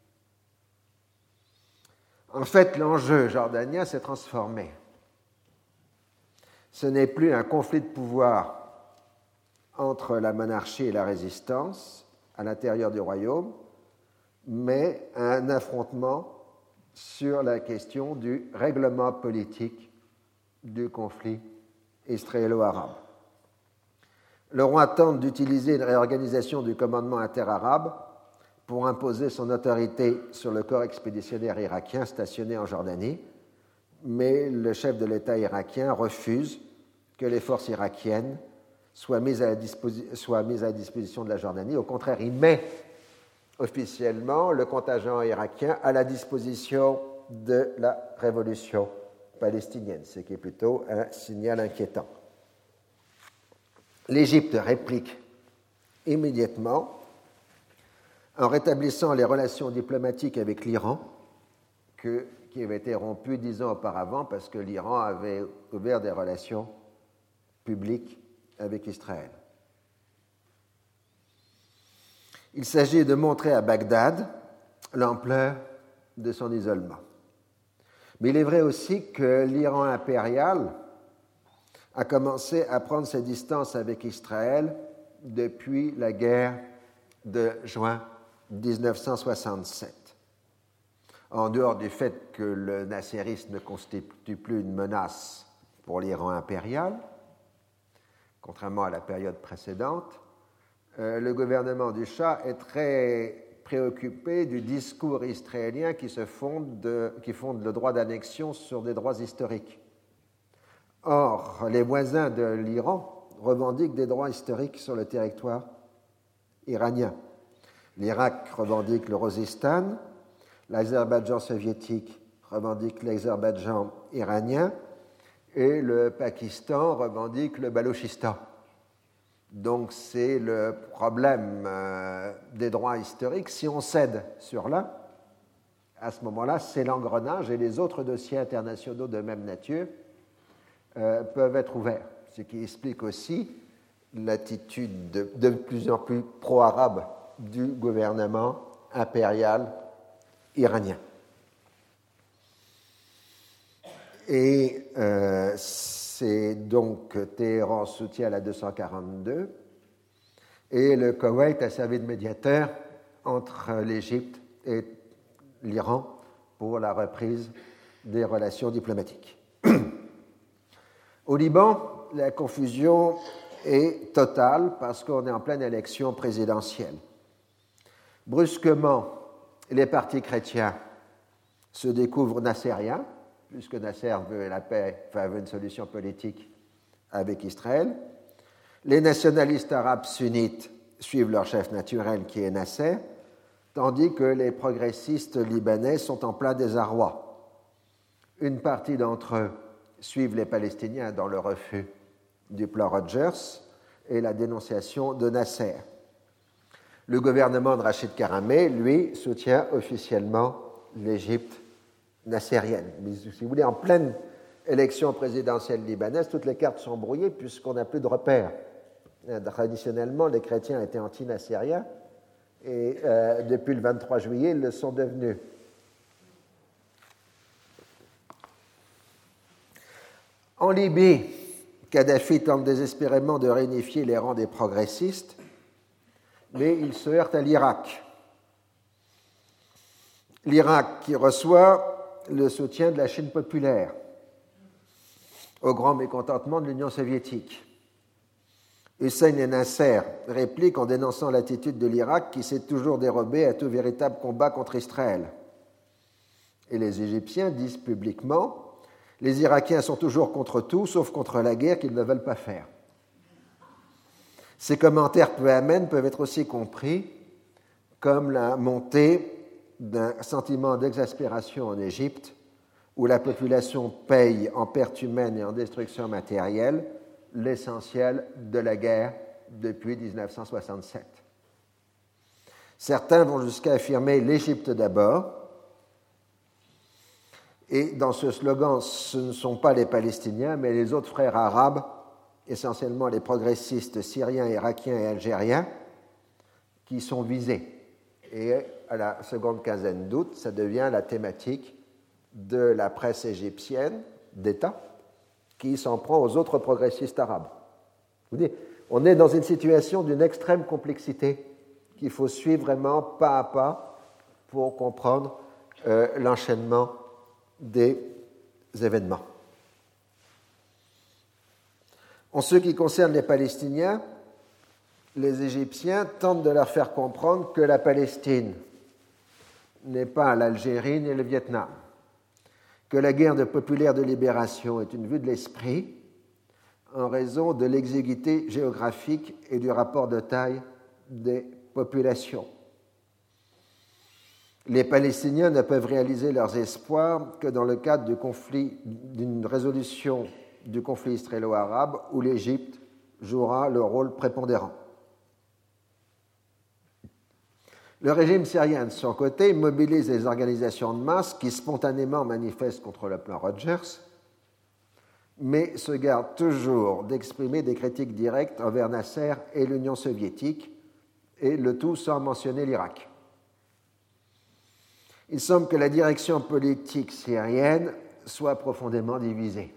B: En fait, l'enjeu jordanien s'est transformé. Ce n'est plus un conflit de pouvoir entre la monarchie et la résistance à l'intérieur du royaume, mais un affrontement sur la question du règlement politique du conflit israélo-arabe. Le roi tente d'utiliser une réorganisation du commandement interarabe pour imposer son autorité sur le corps expéditionnaire irakien stationné en Jordanie, mais le chef de l'État irakien refuse que les forces irakiennes soient mises à la disposition de la Jordanie. Au contraire, il met officiellement le contingent irakien à la disposition de la révolution palestinienne, ce qui est plutôt un signal inquiétant. L'Égypte réplique immédiatement en rétablissant les relations diplomatiques avec l'Iran, qui avaient été rompues 10 ans auparavant parce que l'Iran avait ouvert des relations publiques avec Israël. Il s'agit de montrer à Bagdad l'ampleur de son isolement. Mais il est vrai aussi que l'Iran impérial a commencé à prendre ses distances avec Israël depuis la guerre de juin 1967. En dehors du fait que le nasserisme ne constitue plus une menace pour l'Iran impérial, contrairement à la période précédente, le gouvernement du Shah est très préoccupé du discours israélien qui fonde le droit d'annexion sur des droits historiques. Or, les voisins de l'Iran revendiquent des droits historiques sur le territoire iranien. L'Irak revendique le Khuzestan, l'Azerbaïdjan soviétique revendique l'Azerbaïdjan iranien et le Pakistan revendique le Balochistan. Donc c'est le problème des droits historiques. Si on cède sur l'un, à ce moment-là, c'est l'engrenage et les autres dossiers internationaux de même nature peuvent être ouverts. Ce qui explique aussi l'attitude de plus en plus pro-arabe du gouvernement impérial iranien. Et c'est donc Téhéran soutient la 242 et le Koweït a servi de médiateur entre l'Égypte et l'Iran pour la reprise des relations diplomatiques. Au Liban, la confusion est totale parce qu'on est en pleine élection présidentielle. Brusquement, les partis chrétiens se découvrent nassériens, puisque Nasser veut la paix, veut une solution politique avec Israël. Les nationalistes arabes sunnites suivent leur chef naturel qui est Nasser, tandis que les progressistes libanais sont en plein désarroi. Une partie d'entre eux suivent les Palestiniens dans le refus du plan Rogers et la dénonciation de Nasser. Le gouvernement de Rachid Karameh, lui, soutient officiellement l'Égypte nassérienne. Mais si vous voulez, en pleine élection présidentielle libanaise, toutes les cartes sont brouillées puisqu'on n'a plus de repères. Traditionnellement, les chrétiens étaient anti-nassériens et depuis le 23 juillet, ils le sont devenus. En Libye, Kadhafi tente désespérément de réunifier les rangs des progressistes, mais il se heurte à l'Irak. L'Irak qui reçoit le soutien de la Chine populaire, au grand mécontentement de l'Union soviétique. Hussein et Nasser répliquent en dénonçant l'attitude de l'Irak qui s'est toujours dérobé à tout véritable combat contre Israël. Et les Égyptiens disent publiquement « Les Irakiens sont toujours contre tout, sauf contre la guerre qu'ils ne veulent pas faire ». Ces commentaires peu amènes peuvent être aussi compris comme la montée d'un sentiment d'exaspération en Égypte, où la population paye en pertes humaines et en destruction matérielle l'essentiel de la guerre depuis 1967. Certains vont jusqu'à affirmer l'Égypte d'abord, et dans ce slogan, ce ne sont pas les Palestiniens, mais les autres frères arabes, essentiellement les progressistes syriens, irakiens et algériens, qui sont visés. Et à la seconde quinzaine d'août, ça devient la thématique de la presse égyptienne d'État qui s'en prend aux autres progressistes arabes. Vous voyez, on est dans une situation d'une extrême complexité qu'il faut suivre vraiment pas à pas pour comprendre l'enchaînement des événements. En ce qui concerne les Palestiniens, les Égyptiens tentent de leur faire comprendre que la Palestine n'est pas l'Algérie ni le Vietnam, que la guerre populaire de libération est une vue de l'esprit en raison de l'exiguïté géographique et du rapport de taille des populations. Les Palestiniens ne peuvent réaliser leurs espoirs que dans le cadre d'une résolution du conflit israélo-arabe où l'Égypte jouera le rôle prépondérant. Le régime syrien, de son côté, mobilise les organisations de masse qui spontanément manifestent contre le plan Rogers, mais se garde toujours d'exprimer des critiques directes envers Nasser et l'Union soviétique, et le tout sans mentionner l'Irak. Il semble que la direction politique syrienne soit profondément divisée.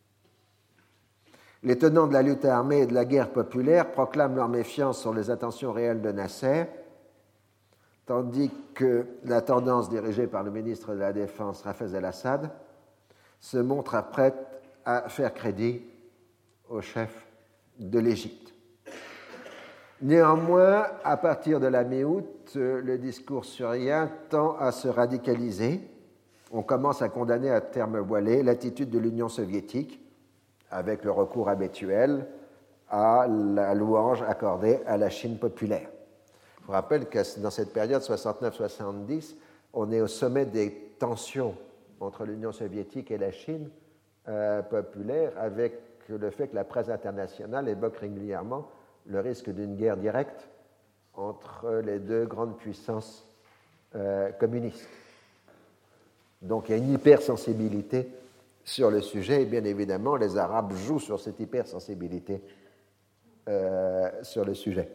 B: Les tenants de la lutte armée et de la guerre populaire proclament leur méfiance sur les intentions réelles de Nasser, tandis que la tendance dirigée par le ministre de la Défense, Hafez el-Assad, se montre prête à faire crédit au chef de l'Égypte. Néanmoins, à partir de la mi-août, le discours syrien tend à se radicaliser. On commence à condamner à terme voilé l'attitude de l'Union soviétique, avec le recours habituel à la louange accordée à la Chine populaire. Je vous rappelle que dans cette période 69-70, on est au sommet des tensions entre l'Union soviétique et la Chine populaire, avec le fait que la presse internationale évoque régulièrement le risque d'une guerre directe entre les deux grandes puissances communistes. Donc il y a une hypersensibilité sur le sujet, et bien évidemment, les Arabes jouent sur cette hypersensibilité sur le sujet.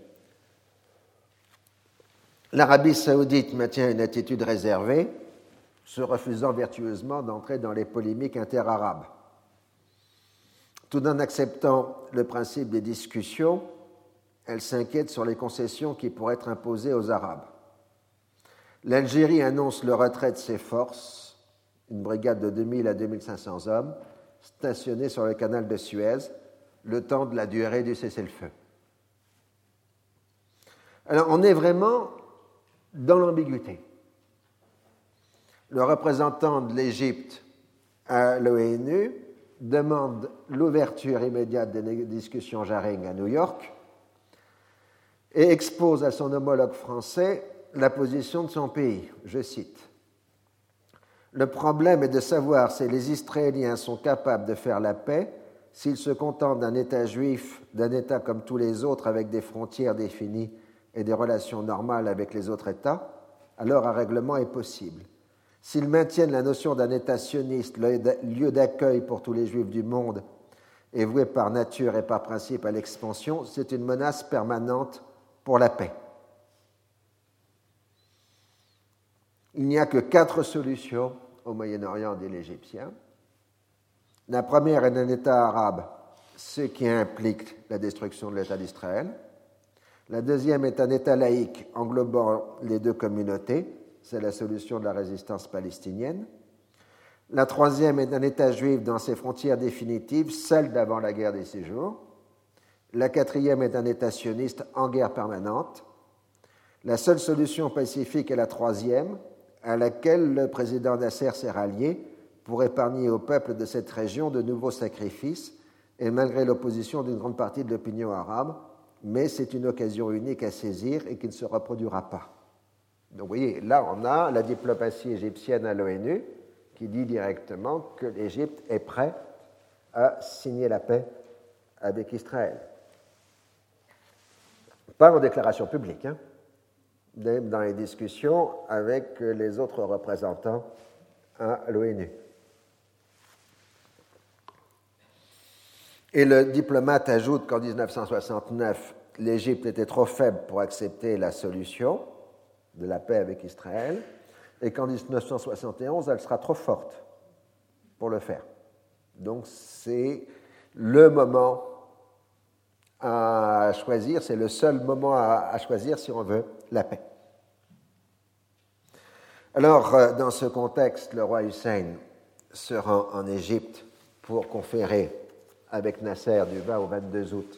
B: L'Arabie saoudite maintient une attitude réservée, se refusant vertueusement d'entrer dans les polémiques interarabes. Tout en acceptant le principe des discussions, elle s'inquiète sur les concessions qui pourraient être imposées aux Arabes. L'Algérie annonce le retrait de ses forces, une brigade de 2000 à 2500 hommes, stationnée sur le canal de Suez, le temps de la durée du cessez-le-feu. Alors, on est vraiment dans l'ambiguïté. Le représentant de l'Égypte à l'ONU demande l'ouverture immédiate des discussions Jaring à New York et expose à son homologue français la position de son pays. Je cite: « Le problème est de savoir si les Israéliens sont capables de faire la paix s'ils se contentent d'un État juif, d'un État comme tous les autres avec des frontières définies et des relations normales avec les autres États, alors un règlement est possible. S'ils maintiennent la notion d'un État sioniste, lieu d'accueil pour tous les Juifs du monde, et voué par nature et par principe à l'expansion, c'est une menace permanente pour la paix. Il n'y a que 4 solutions au Moyen-Orient, dit l'Égyptien. La première est un État arabe, ce qui implique la destruction de l'État d'Israël. La deuxième est un État laïque englobant les deux communautés, c'est la solution de la résistance palestinienne. La troisième est un État juif dans ses frontières définitives, celle d'avant la guerre des 6 jours. La quatrième est un État sioniste en guerre permanente. La seule solution pacifique est la troisième, à laquelle le président Nasser s'est rallié pour épargner au peuple de cette région de nouveaux sacrifices, et malgré l'opposition d'une grande partie de l'opinion arabe, mais c'est une occasion unique à saisir et qui ne se reproduira pas. Donc vous voyez, là on a la diplomatie égyptienne à l'ONU qui dit directement que l'Égypte est prête à signer la paix avec Israël. Pas en déclaration publique, hein, même dans les discussions avec les autres représentants à l'ONU. Et le diplomate ajoute qu'en 1969, l'Égypte était trop faible pour accepter la solution de la paix avec Israël, et qu'en 1971, elle sera trop forte pour le faire. Donc c'est le moment à choisir, c'est le seul moment à choisir si on veut la paix. Alors, dans ce contexte, le roi Hussein se rend en Égypte pour conférer avec Nasser du 20 au 22 août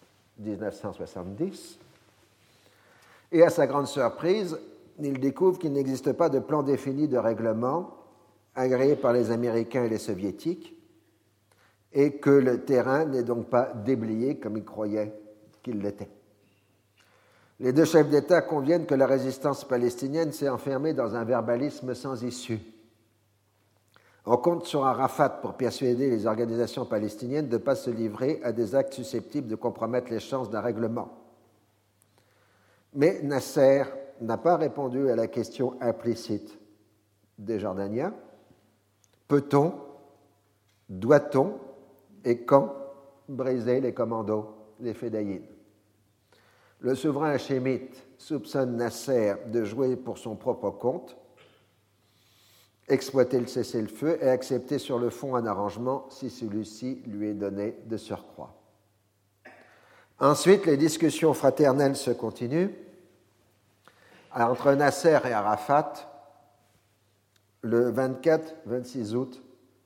B: 1970. Et à sa grande surprise, il découvre qu'il n'existe pas de plan défini de règlement agréé par les Américains et les Soviétiques, et que le terrain n'est donc pas déblayé comme il croyait qu'il l'était. Les deux chefs d'État conviennent que la résistance palestinienne s'est enfermée dans un verbalisme sans issue. On compte sur Arafat pour persuader les organisations palestiniennes de ne pas se livrer à des actes susceptibles de compromettre les chances d'un règlement. Mais Nasser n'a pas répondu à la question implicite des Jordaniens. Peut-on, doit-on et quand briser les commandos des Fédayines? Le souverain hachémite soupçonne Nasser de jouer pour son propre compte, exploiter le cessez-le-feu et accepter sur le fond un arrangement si celui-ci lui est donné de surcroît. Ensuite, les discussions fraternelles se continuent entre Nasser et Arafat le 24-26 août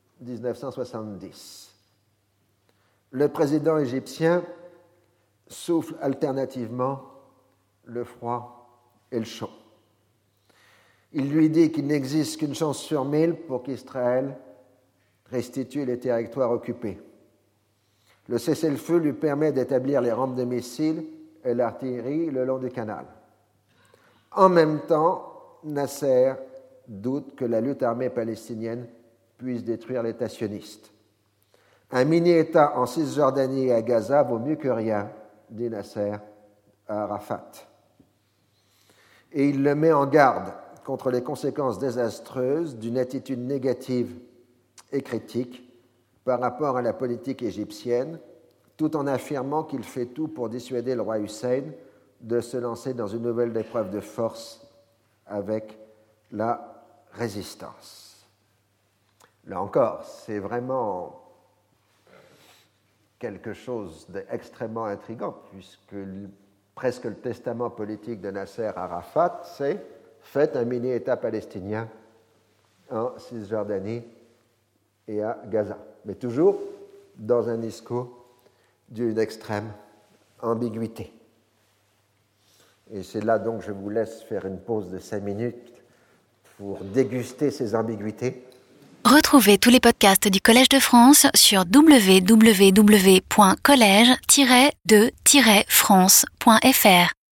B: 1970. Le président égyptien souffle alternativement le froid et le chaud. Il lui dit qu'il n'existe qu'une chance sur 1000 pour qu'Israël restitue les territoires occupés. Le cessez-le-feu lui permet d'établir les rampes de missiles et l'artillerie le long du canal. En même temps, Nasser doute que la lutte armée palestinienne puisse détruire l'État sioniste. Un mini-État en Cisjordanie et à Gaza vaut mieux que rien, dit Nasser à Arafat. Et il le met en garde contre les conséquences désastreuses d'une attitude négative et critique par rapport à la politique égyptienne, tout en affirmant qu'il fait tout pour dissuader le roi Hussein de se lancer dans une nouvelle épreuve de force avec la résistance. Là encore, c'est vraiment quelque chose d'extrêmement intriguant, puisque presque le testament politique de Nasser Arafat, c'est « faites un mini-État palestinien en Cisjordanie et à Gaza », mais toujours dans un discours d'une extrême ambiguïté. Et c'est là donc que je vous laisse faire une pause de 5 minutes pour déguster ces ambiguïtés.
A: Retrouvez tous les podcasts du Collège de France sur www.collège-de-france.fr.